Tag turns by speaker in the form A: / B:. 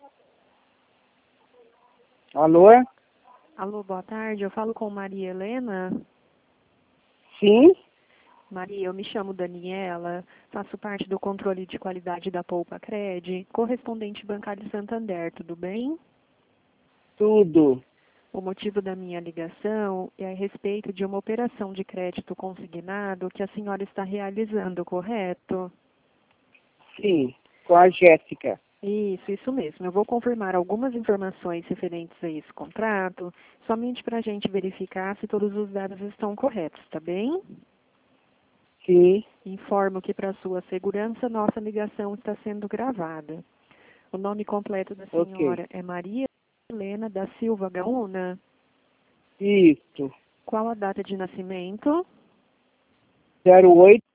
A: Alô?
B: Alô, boa tarde. Eu falo com Maria Helena.
A: Sim?
B: Maria, eu me chamo Daniela, faço parte do controle de qualidade da Poupa Cred, correspondente bancário Santander, tudo bem?
A: Tudo.
B: O motivo da minha ligação é a respeito de uma operação de crédito consignado que a senhora está realizando, correto?
A: Sim, com a Jéssica.
B: Isso mesmo. Eu vou confirmar algumas informações referentes a esse contrato, somente para a gente verificar se todos os dados estão corretos, tá bem?
A: Sim,
B: Informo que, para sua segurança, nossa ligação está sendo gravada. O nome completo da
A: ok.
B: senhora é Maria Helena da Silva Gaúna.
A: Isso.
B: Qual a data de nascimento?
A: 08